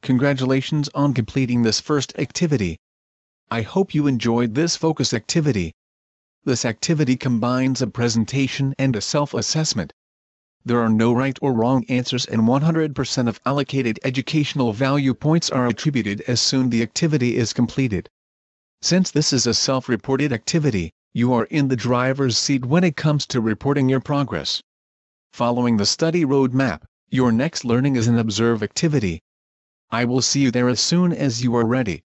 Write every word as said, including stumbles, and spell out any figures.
Congratulations on completing this first activity. I hope you enjoyed this focus activity. This activity combines a presentation and a self-assessment. There are no right or wrong answers, and one hundred percent of allocated educational value points are attributed as soon the activity is completed. Since this is a self-reported activity, you are in the driver's seat when it comes to reporting your progress. Following the study roadmap, your next learning is an observe activity. I will see you there as soon as you are ready.